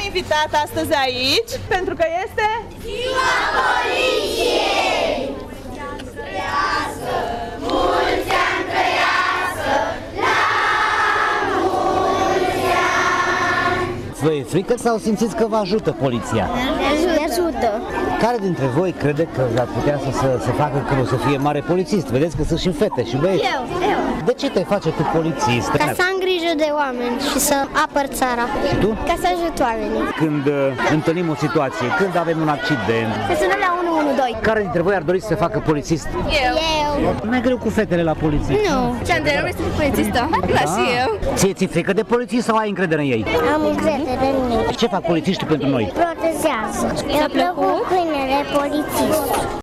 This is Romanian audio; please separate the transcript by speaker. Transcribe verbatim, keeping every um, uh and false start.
Speaker 1: invitat astăzi aici pentru că este
Speaker 2: Ziua Poliției! Trăiască, mulți ani trăiască, la mulți ani!
Speaker 3: Vă e frică sau simțiți că vă ajută poliția?
Speaker 4: Ne ajută.
Speaker 3: Care dintre voi crede că ar putea să, să, să facă că o să fie mare polițist? Vedeți că sunt și fete și băieți.
Speaker 4: Eu, eu.
Speaker 3: De ce te face tu polițist?
Speaker 4: Ca să am grijă de oameni și să apăr țara.
Speaker 3: Și tu?
Speaker 4: Ca să ajut oamenii.
Speaker 3: Când uh, întâlnim o situație, când avem un accident,
Speaker 4: Să sunăm la unu unu doi.
Speaker 3: care dintre voi ar dori să se facă polițist?
Speaker 4: Eu. Eu.
Speaker 3: Mai greu cu fetele la poliție.
Speaker 4: Nu.
Speaker 5: Ce Andrei, nu vrei să fii polițistă? Da, și eu.
Speaker 3: Ție ți-e frică de polițiști sau ai încredere în ei?
Speaker 4: Am încredere în ei.
Speaker 3: Ce fac polițiștii pentru noi?
Speaker 4: Protejează. Mi-a plăcut câinele polițist.